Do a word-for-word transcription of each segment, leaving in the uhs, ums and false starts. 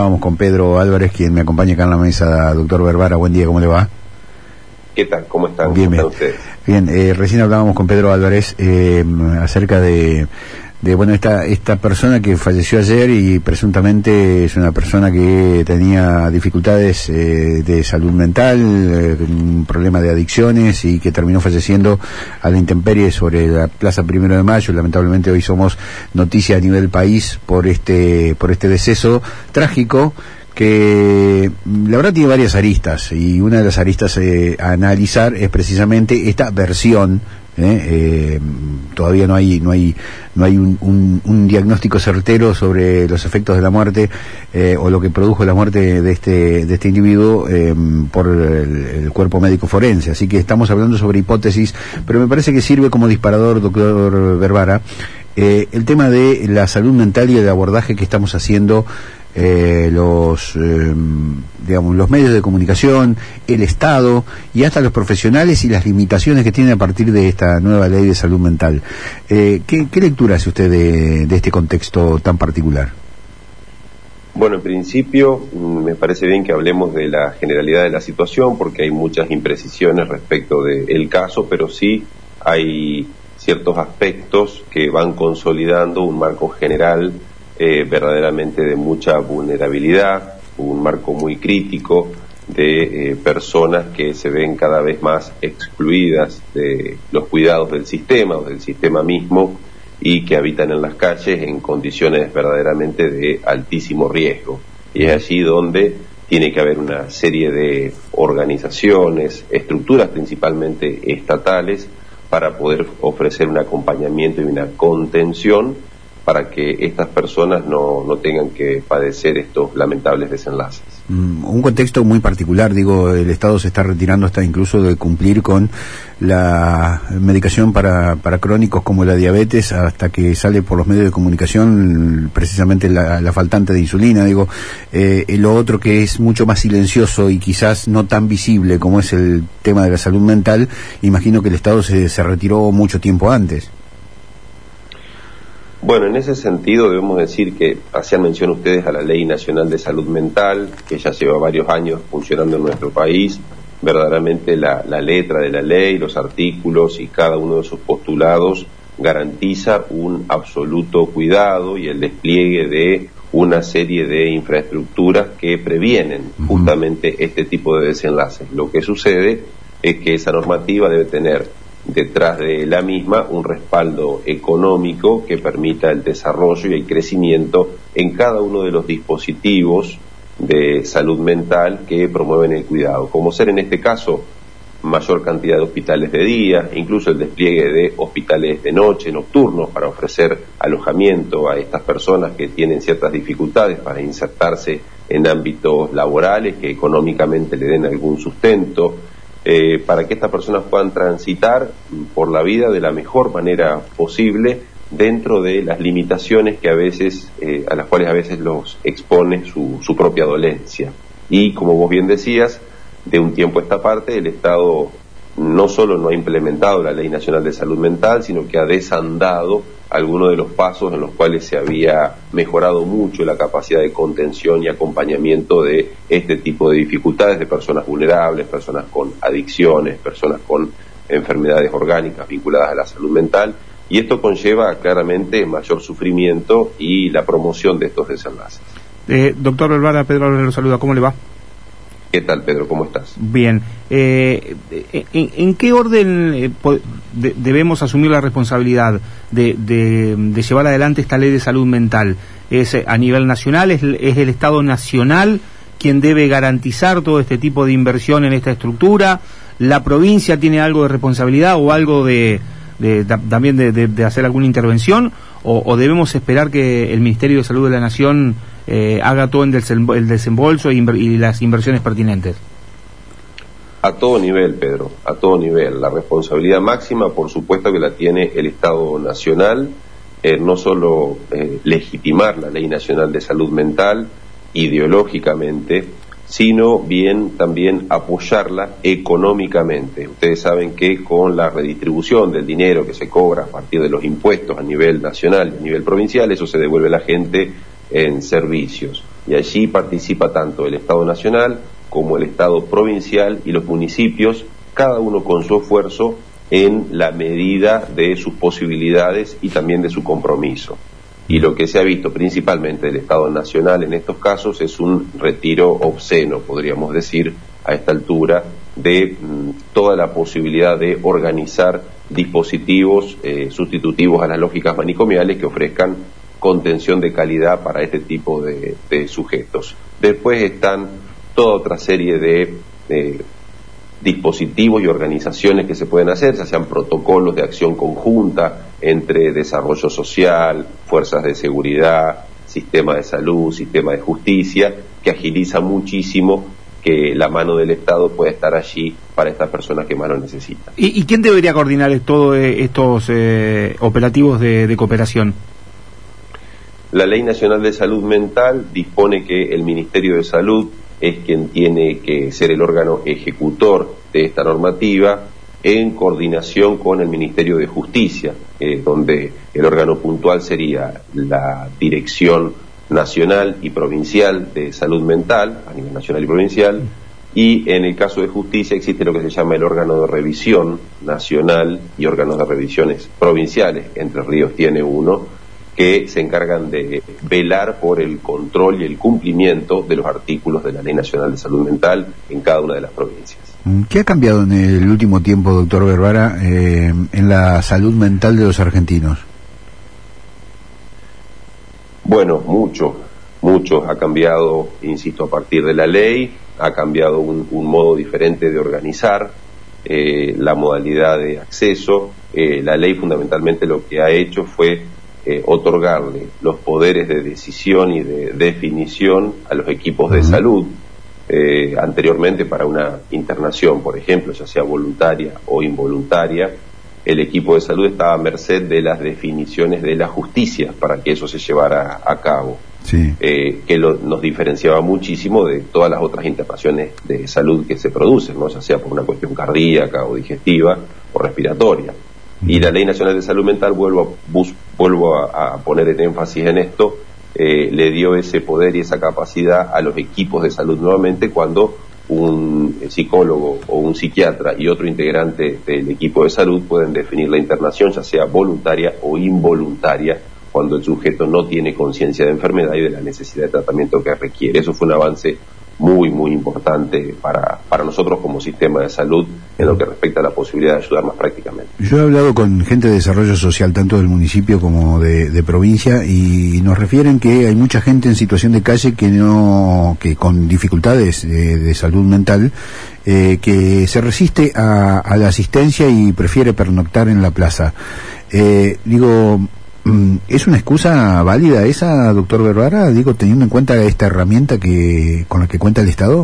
estábamos con Pedro Álvarez, quien me acompaña acá en la mesa. Doctor Berbara, buen día, ¿cómo le va? ¿Qué tal? ¿Cómo están? Bien, ¿Cómo bien. están ustedes? Bien, eh, recién hablábamos con Pedro Álvarez eh, acerca de, de bueno, esta esta persona que falleció ayer y presuntamente es una persona que tenía dificultades eh, de salud mental, eh, un problema de adicciones y que terminó falleciendo a la intemperie sobre la Plaza Primero de Mayo. Lamentablemente hoy somos noticia a nivel país por este por este deceso trágico, que la verdad tiene varias aristas, y una de las aristas eh, a analizar es precisamente esta versión. ¿eh? Eh, todavía no hay no hay no hay un, un, un diagnóstico certero sobre los efectos de la muerte eh, o lo que produjo la muerte de este de este individuo eh, por el, el cuerpo médico forense. Así que estamos hablando sobre hipótesis, pero me parece que sirve como disparador, doctor Berbara, eh, el tema de la salud mental y el abordaje que estamos haciendo Eh, los eh, digamos los medios de comunicación, el Estado y hasta los profesionales, y las limitaciones que tienen a partir de esta nueva ley de salud mental. Eh, ¿qué, ¿Qué lectura hace usted de, de este contexto tan particular? Bueno, en principio me parece bien que hablemos de la generalidad de la situación, porque hay muchas imprecisiones respecto del caso, pero sí hay ciertos aspectos que van consolidando un marco general Eh, verdaderamente de mucha vulnerabilidad, un marco muy crítico de eh, personas que se ven cada vez más excluidas de los cuidados del sistema o del sistema mismo, y que habitan en las calles en condiciones verdaderamente de altísimo riesgo. Y es allí donde tiene que haber una serie de organizaciones, estructuras principalmente estatales, para poder ofrecer un acompañamiento y una contención para que estas personas no, no tengan que padecer estos lamentables desenlaces. Mm, un contexto muy particular, digo, el Estado se está retirando hasta incluso de cumplir con la medicación para, para crónicos como la diabetes, hasta que sale por los medios de comunicación precisamente la, la faltante de insulina, digo, eh, lo otro que es mucho más silencioso y quizás no tan visible como es el tema de la salud mental. Imagino que el Estado se, se retiró mucho tiempo antes. Bueno, en ese sentido debemos decir que hacían mención ustedes a la Ley Nacional de Salud Mental, que ya lleva varios años funcionando en nuestro país. Verdaderamente la, la letra de la ley, los artículos y cada uno de sus postulados garantiza un absoluto cuidado y el despliegue de una serie de infraestructuras que previenen justamente este tipo de desenlaces. Lo que sucede es que esa normativa debe tener detrás de la misma un respaldo económico que permita el desarrollo y el crecimiento en cada uno de los dispositivos de salud mental que promueven el cuidado, como ser en este caso mayor cantidad de hospitales de día, incluso el despliegue de hospitales de noche, nocturnos, para ofrecer alojamiento a estas personas que tienen ciertas dificultades para insertarse en ámbitos laborales que económicamente le den algún sustento, Eh, para que estas personas puedan transitar por la vida de la mejor manera posible dentro de las limitaciones que a veces, eh, a las cuales a veces los expone su, su propia dolencia. Y como vos bien decías, de un tiempo a esta parte el Estado no solo no ha implementado la Ley Nacional de Salud Mental, sino que ha desandado algunos de los pasos en los cuales se había mejorado mucho la capacidad de contención y acompañamiento de este tipo de dificultades de personas vulnerables, personas con adicciones, personas con enfermedades orgánicas vinculadas a la salud mental, y esto conlleva claramente mayor sufrimiento y la promoción de estos desenlaces. Eh, doctor Berbara, Pedro Álvarez lo saluda, ¿cómo le va? ¿Qué tal, Pedro? ¿Cómo estás? Bien. Eh, ¿en, ¿En qué orden eh, de, debemos asumir la responsabilidad de, de, de llevar adelante esta ley de salud mental? ¿Es a nivel nacional? ¿Es, es el Estado nacional quien debe garantizar todo este tipo de inversión en esta estructura? ¿La provincia tiene algo de responsabilidad o algo de, de, de también de, de, de hacer alguna intervención? ¿O, o debemos esperar que el Ministerio de Salud de la Nación eh, haga todo el desembolso y, y las inversiones pertinentes? A todo nivel, Pedro, a todo nivel. La responsabilidad máxima, por supuesto, que la tiene el Estado Nacional, eh, no solo eh, legitimar la Ley Nacional de Salud Mental ideológicamente, sino bien también apoyarla económicamente. Ustedes saben que con la redistribución del dinero que se cobra a partir de los impuestos a nivel nacional y a nivel provincial, eso se devuelve a la gente en servicios. y allí participa tanto el Estado Nacional como el Estado Provincial y los municipios, cada uno con su esfuerzo en la medida de sus posibilidades y también de su compromiso. Y lo que se ha visto principalmente del Estado Nacional en estos casos es un retiro obsceno, podríamos decir, a esta altura, de mmm, toda la posibilidad de organizar dispositivos eh, sustitutivos a las lógicas manicomiales que ofrezcan contención de calidad para este tipo de, de sujetos. Después están toda otra serie de eh, dispositivos y organizaciones que se pueden hacer, ya sean protocolos de acción conjunta entre desarrollo social, fuerzas de seguridad, sistema de salud, sistema de justicia, que agiliza muchísimo que la mano del Estado pueda estar allí para estas personas que más lo necesitan. ¿Y, y quién debería coordinar todos estos eh, operativos de, de cooperación? La Ley Nacional de Salud Mental dispone que el Ministerio de Salud es quien tiene que ser el órgano ejecutor de esta normativa en coordinación con el Ministerio de Justicia, eh, donde el órgano puntual sería la Dirección Nacional y Provincial de Salud Mental, a nivel nacional y provincial, y en el caso de justicia existe lo que se llama el órgano de revisión nacional y órganos de revisiones provinciales. Entre Ríos tiene uno, que se encargan de velar por el control y el cumplimiento de los artículos de la Ley Nacional de Salud Mental en cada una de las provincias. ¿Qué ha cambiado en el último tiempo, doctor Berbara, eh, en la salud mental de los argentinos? Bueno, mucho, mucho ha cambiado, insisto, a partir de la ley, ha cambiado un, un modo diferente de organizar eh, la modalidad de acceso. Eh, la ley fundamentalmente lo que ha hecho fue eh, otorgarle los poderes de decisión y de definición a los equipos de salud. Eh, anteriormente, para una internación, por ejemplo, ya sea voluntaria o involuntaria, el equipo de salud estaba a merced de las definiciones de la justicia para que eso se llevara a cabo, sí. eh, que lo, nos diferenciaba muchísimo de todas las otras internaciones de salud que se producen, ¿no? Ya sea por una cuestión cardíaca o digestiva o respiratoria. Mm. Y la Ley Nacional de Salud Mental, vuelvo a, bus, vuelvo a, a poner en énfasis en esto, eh, le dio ese poder y esa capacidad a los equipos de salud nuevamente cuando un psicólogo o un psiquiatra y otro integrante del equipo de salud pueden definir la internación, ya sea voluntaria o involuntaria, cuando el sujeto no tiene conciencia de enfermedad y de la necesidad de tratamiento que requiere. Eso fue un avance muy, muy importante para, para nosotros como sistema de salud en lo que respecta a la posibilidad de ayudar más prácticamente. Yo he hablado con gente de desarrollo social, tanto del municipio como de, de provincia, y nos refieren que hay mucha gente en situación de calle que no, que con dificultades de, de salud mental, eh, que se resiste a, a la asistencia y prefiere pernoctar en la plaza. Eh, digo, ¿es una excusa válida esa, doctor Berbara? Digo, teniendo en cuenta esta herramienta que con la que cuenta el Estado.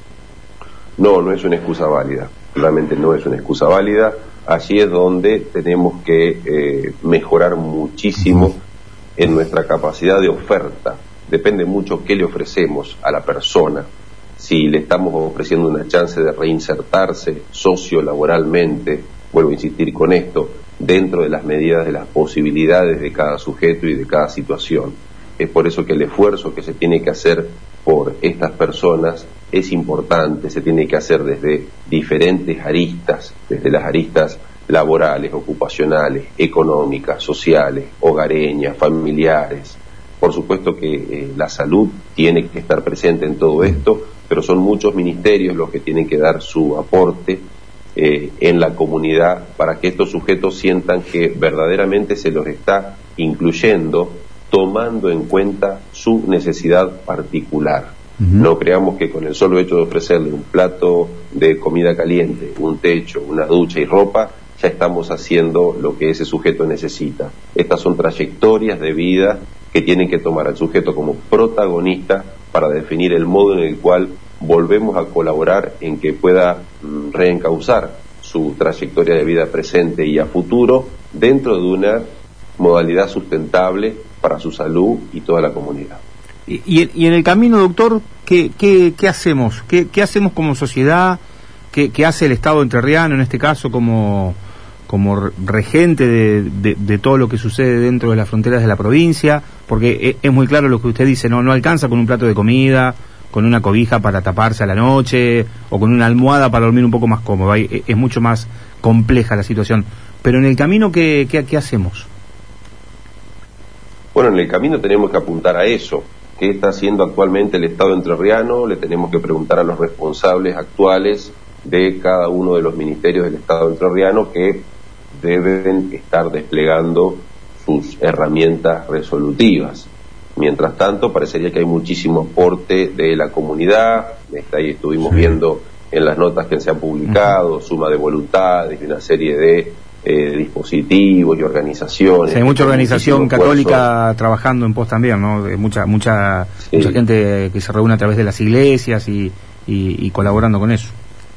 No, no es una excusa válida. Realmente no es una excusa válida. Allí es donde tenemos que eh, mejorar muchísimo uh-huh. en nuestra capacidad de oferta. Depende mucho qué le ofrecemos a la persona. Si le estamos ofreciendo una chance de reinsertarse sociolaboralmente, vuelvo a insistir con esto, dentro de las medidas de las posibilidades de cada sujeto y de cada situación. Es por eso que el esfuerzo que se tiene que hacer por estas personas es importante, se tiene que hacer desde diferentes aristas, desde las aristas laborales, ocupacionales, económicas, sociales, hogareñas, familiares. Por supuesto que eh, la salud tiene que estar presente en todo esto, pero son muchos ministerios los que tienen que dar su aporte Eh, en la comunidad para que estos sujetos sientan que verdaderamente se los está incluyendo, tomando en cuenta su necesidad particular. Uh-huh. No creamos que con el solo hecho de ofrecerle un plato de comida caliente, un techo, una ducha y ropa, ya estamos haciendo lo que ese sujeto necesita. Estas son trayectorias de vida que tienen que tomar al sujeto como protagonista para definir el modo en el cual volvemos a colaborar en que pueda mm, reencauzar su trayectoria de vida presente y a futuro dentro de una modalidad sustentable para su salud y toda la comunidad. Y, y, y en el camino, doctor, ¿qué, qué, qué hacemos? ¿Qué, qué hacemos como sociedad? ¿Qué, qué hace el Estado entrerriano en este caso como, como regente de, de, de todo lo que sucede dentro de las fronteras de la provincia, porque es, es muy claro lo que usted dice, no, no alcanza con un plato de comida, con una cobija para taparse a la noche, o con una almohada para dormir un poco más cómodo, es, es mucho más compleja la situación. Pero en el camino, ¿qué, qué, qué hacemos? Bueno, en el camino tenemos que apuntar a eso. ¿Qué está haciendo actualmente el Estado entrerriano? Le tenemos que preguntar a los responsables actuales de cada uno de los ministerios del Estado entrerriano que deben estar desplegando sus herramientas resolutivas. Mientras tanto, parecería que hay muchísimo aporte de la comunidad. Ahí estuvimos sí. viendo en las notas que se han publicado, uh-huh. suma de voluntades y una serie de eh, dispositivos y organizaciones. Sí, hay mucha organización católica esfuerzo. trabajando en pos también, ¿no? Mucha mucha sí. mucha gente que se reúne a través de las iglesias y, y, y colaborando con eso.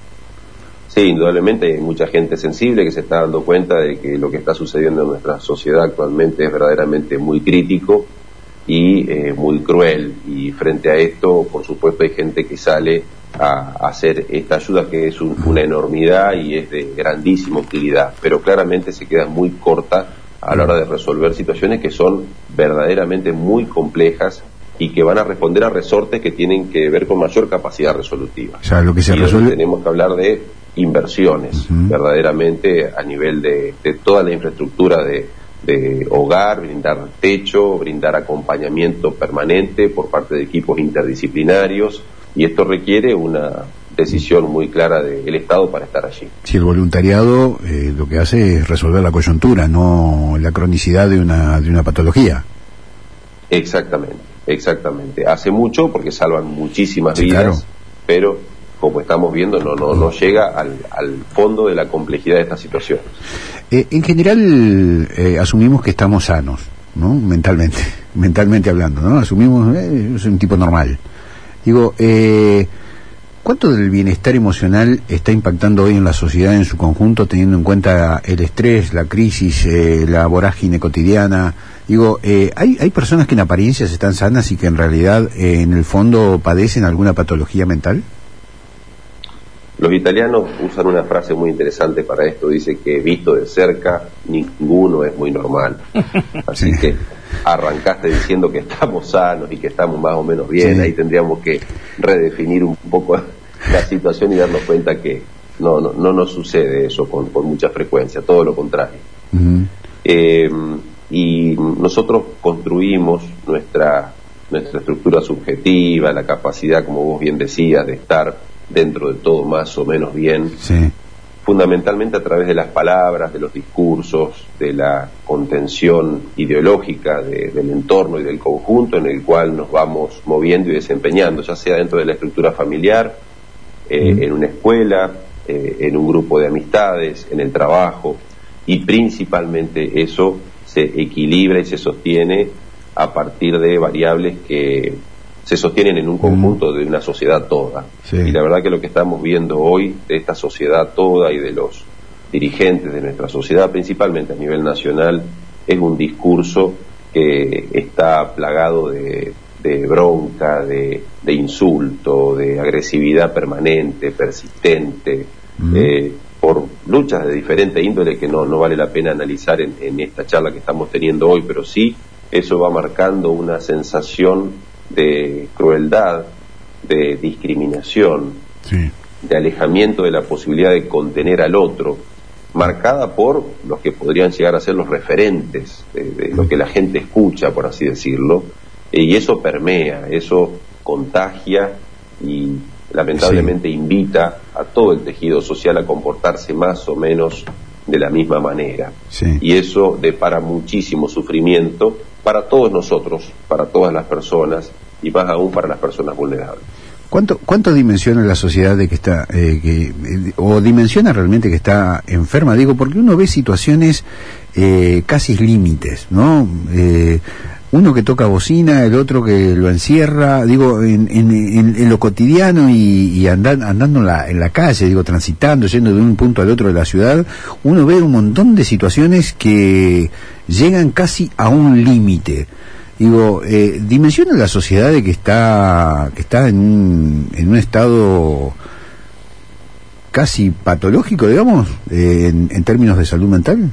Sí, indudablemente hay mucha gente sensible que se está dando cuenta de que lo que está sucediendo en nuestra sociedad actualmente es verdaderamente muy crítico y eh, muy cruel, y frente a esto, por supuesto, hay gente que sale a, a hacer esta ayuda, que es un, una enormidad y es de grandísima utilidad, pero claramente se queda muy corta a la hora de resolver situaciones que son verdaderamente muy complejas y que van a responder a resortes que tienen que ver con mayor capacidad resolutiva. O sea, lo que se y resuelve... tenemos que hablar de inversiones, uh-huh. verdaderamente a nivel de, de toda la infraestructura de, de hogar, brindar techo, brindar acompañamiento permanente por parte de equipos interdisciplinarios, y esto requiere una decisión muy clara del Estado para estar allí. Si el voluntariado eh, lo que hace es resolver la coyuntura, no la cronicidad de una, de una patología. Exactamente, exactamente. Hace mucho porque salvan muchísimas sí, vidas, claro. pero como estamos viendo, no no no llega al, al fondo de la complejidad de esta situación. Eh, en general, eh, asumimos que estamos sanos, ¿no? Mentalmente, mentalmente hablando, ¿no? Asumimos, eh, es un tipo normal. Digo, eh, ¿cuánto del bienestar emocional está impactando hoy en la sociedad en su conjunto, teniendo en cuenta el estrés, la crisis, eh, la vorágine cotidiana? Digo, eh, ¿hay, hay personas que en apariencias están sanas y que en realidad, eh, en el fondo, padecen alguna patología mental? Los italianos usan una frase muy interesante para esto, dice que visto de cerca ninguno es muy normal. Así sí. que arrancaste diciendo que estamos sanos y que estamos más o menos bien, sí. ahí tendríamos que redefinir un poco la situación y darnos cuenta que no no, no nos sucede eso con, con mucha frecuencia, todo lo contrario. Uh-huh. Eh, y nosotros construimos nuestra, nuestra estructura subjetiva, la capacidad, como vos bien decías, de estar dentro de todo más o menos bien, sí. fundamentalmente a través de las palabras, de los discursos, de la contención ideológica de, del entorno y del conjunto en el cual nos vamos moviendo y desempeñando, ya sea dentro de la estructura familiar, eh, mm. en una escuela, eh, en un grupo de amistades, en el trabajo, y principalmente eso se equilibra y se sostiene a partir de variables que se sostienen en un conjunto de una sociedad toda. Sí. Y la verdad que lo que estamos viendo hoy de esta sociedad toda y de los dirigentes de nuestra sociedad, principalmente a nivel nacional, es un discurso que está plagado de, de bronca, de, de insulto, de agresividad permanente, persistente, mm. eh, por luchas de diferente índole que no, no vale la pena analizar en, en esta charla que estamos teniendo hoy, pero sí eso va marcando una sensación de crueldad, de discriminación, sí. de alejamiento de la posibilidad de contener al otro, marcada por los que podrían llegar a ser los referentes de, de lo que la gente escucha, por así decirlo, y eso permea, eso contagia y lamentablemente sí. invita a todo el tejido social a comportarse más o menos de la misma manera, sí. y eso depara muchísimo sufrimiento para todos nosotros, para todas las personas, y más aún para las personas vulnerables. ¿Cuánto, cuánto dimensiona la sociedad de que está, eh, que, eh, o dimensiona realmente que está enferma? Digo, porque uno ve situaciones eh, casi límites, ¿no? Eh, uno que toca bocina, el otro que lo encierra, digo, en, en, en, en lo cotidiano y, y andan, andando en la, en la calle, digo, transitando, yendo de un punto al otro de la ciudad, uno ve un montón de situaciones que llegan casi a un límite. Digo, eh, dimensiona la sociedad de que está, que está en un, en un estado casi patológico, digamos, eh, en, en términos de salud mental?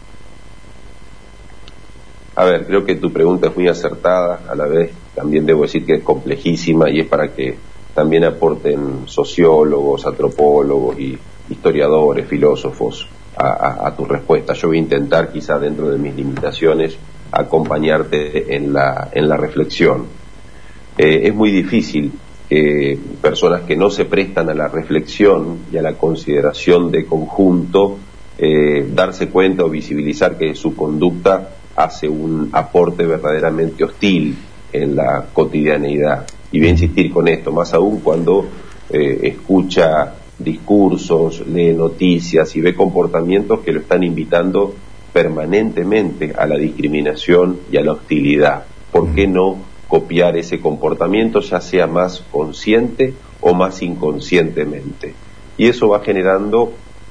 A ver, creo que tu pregunta es muy acertada, a la vez también debo decir que es complejísima y es para que también aporten sociólogos, antropólogos y historiadores, filósofos a, a, a tu respuesta. Yo voy a intentar, quizá dentro de mis limitaciones, acompañarte en la, en la reflexión. Eh, es muy difícil que personas que no se prestan a la reflexión y a la consideración de conjunto, eh, darse cuenta o visibilizar que su conducta hace un aporte verdaderamente hostil en la cotidianeidad. Y voy a insistir con esto, más aún cuando eh, escucha discursos, lee noticias y ve comportamientos que lo están invitando permanentemente a la discriminación y a la hostilidad. ¿Por qué no copiar ese comportamiento, ya sea más consciente o más inconscientemente? Y eso va generando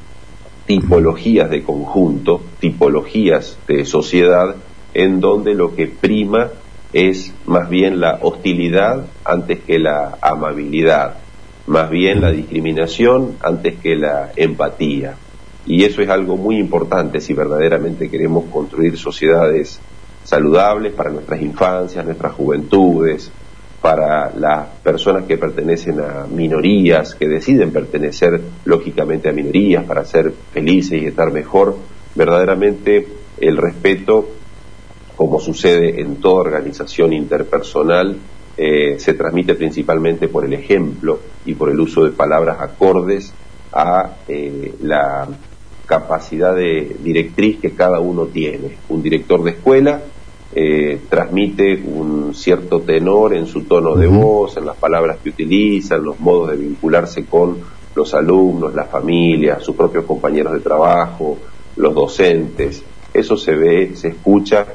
tipologías de conjunto, tipologías de sociedad, en donde lo que prima es más bien la hostilidad antes que la amabilidad, más bien la discriminación antes que la empatía. Y eso es algo muy importante si verdaderamente queremos construir sociedades saludables para nuestras infancias, nuestras juventudes, para las personas que pertenecen a minorías, que deciden pertenecer lógicamente a minorías para ser felices y estar mejor. Verdaderamente el respeto, como sucede en toda organización interpersonal, eh, se transmite principalmente por el ejemplo y por el uso de palabras acordes a eh, la capacidad de directriz que cada uno tiene. Un director de escuela Eh, transmite un cierto tenor en su tono de voz, en las palabras que utiliza, en los modos de vincularse con los alumnos, las familias, sus propios compañeros de trabajo, los docentes. Eso se ve, se escucha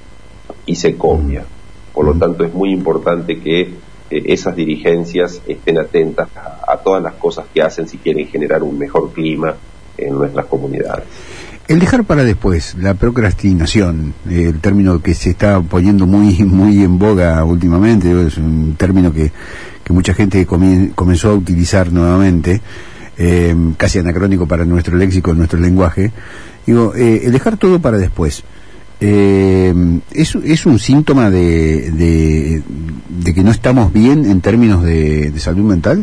y se copia. Por lo tanto, es muy importante que eh, esas dirigencias estén atentas a, a todas las cosas que hacen si quieren generar un mejor clima en nuestras comunidades. El dejar para después, la procrastinación, eh, el término que se está poniendo muy muy en boga últimamente, es un término que, que mucha gente comien, comenzó a utilizar nuevamente, eh, casi anacrónico para nuestro léxico, nuestro lenguaje. Digo, eh, el dejar todo para después, eh, ¿es, es un síntoma de, de, de que no estamos bien en términos de, de salud mental?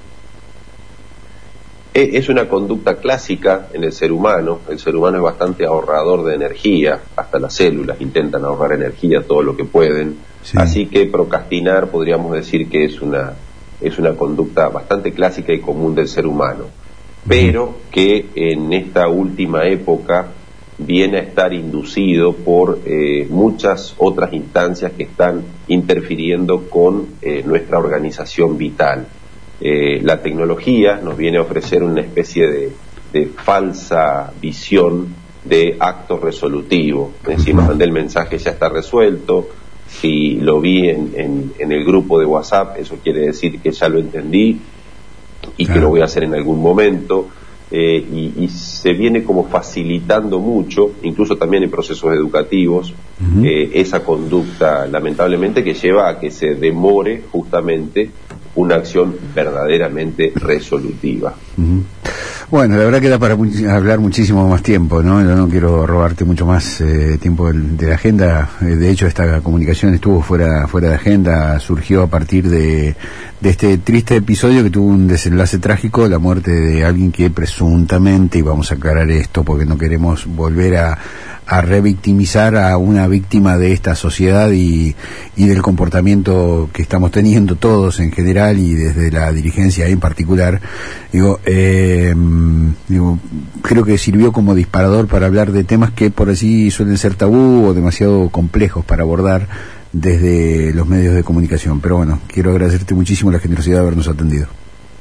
Es una conducta clásica en el ser humano. El ser humano es bastante ahorrador de energía, hasta las células intentan ahorrar energía todo lo que pueden. Sí. Así que procrastinar podríamos decir que es una, es una conducta bastante clásica y común del ser humano, pero que en esta última época viene a estar inducido por eh, muchas otras instancias que están interfiriendo con eh, nuestra organización vital. Eh, la tecnología nos viene a ofrecer una especie de, de falsa visión de acto resolutivo. Si me mandé el mensaje ya está resuelto, si lo vi en, en, en el grupo de WhatsApp, eso quiere decir que ya lo entendí y claro, que lo voy a hacer en algún momento. Eh, y, y se viene como facilitando mucho, incluso también en procesos educativos, uh-huh. eh, esa conducta lamentablemente que lleva a que se demore justamente una acción verdaderamente resolutiva. Uh-huh. Bueno, la verdad que da para mu- hablar muchísimo más tiempo, ¿no? Yo no quiero robarte mucho más eh, tiempo de, de la agenda. Eh, de hecho, esta comunicación estuvo fuera fuera de agenda, surgió a partir de, de este triste episodio que tuvo un desenlace trágico, la muerte de alguien que presuntamente, y vamos a aclarar esto porque no queremos volver a a revictimizar a una víctima de esta sociedad y, y del comportamiento que estamos teniendo todos en general y desde la dirigencia en particular. Digo, eh, digo, creo que sirvió como disparador para hablar de temas que por allí suelen ser tabú o demasiado complejos para abordar desde los medios de comunicación. Pero bueno, quiero agradecerte muchísimo la generosidad de habernos atendido.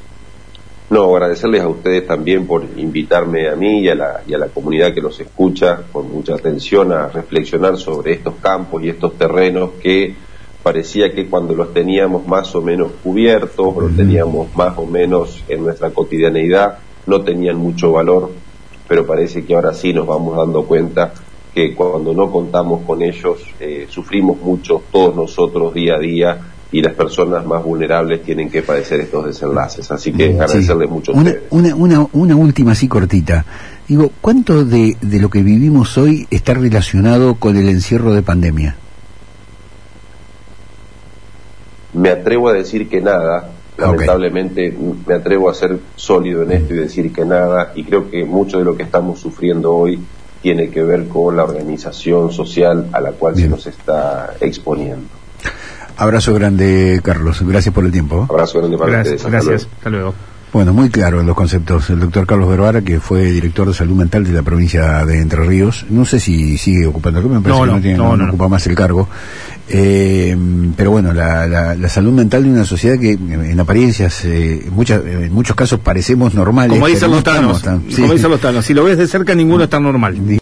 No, agradecerles a ustedes también por invitarme a mí y a la, y a la comunidad que los escucha con mucha atención a reflexionar sobre estos campos y estos terrenos que parecía que cuando los teníamos más o menos cubiertos, o los teníamos más o menos en nuestra cotidianeidad, no tenían mucho valor, pero parece que ahora sí nos vamos dando cuenta que cuando no contamos con ellos, eh, sufrimos mucho todos nosotros día a día y las personas más vulnerables tienen que padecer estos desenlaces. Así que sí. agradecerles mucho a una, ustedes. Una, una, una última así cortita. Digo, ¿cuánto de, de lo que vivimos hoy está relacionado con el encierro de pandemia? Me atrevo a decir que nada. Lamentablemente okay. me atrevo a ser sólido en esto y decir que nada, y creo que mucho de lo que estamos sufriendo hoy tiene que ver con la organización social a la cual Bien. se nos está exponiendo. Abrazo grande, Carlos. Gracias por el tiempo. Abrazo grande para gracias, ustedes. Gracias. Hasta Hasta luego. Bueno, muy claro en los conceptos. El doctor Carlos Verbara, que fue director de salud mental de la provincia de Entre Ríos. No sé si sigue ocupando el cargo, me parece no, que no, no, tiene, no, no, no, no ocupa más el cargo. Eh, pero bueno, la, la, la salud mental de una sociedad que en apariencias, eh, muchas, en muchos casos parecemos normales. Como dicen no los tanos, tan, como sí. dicen los tanos, si lo ves de cerca ninguno está normal.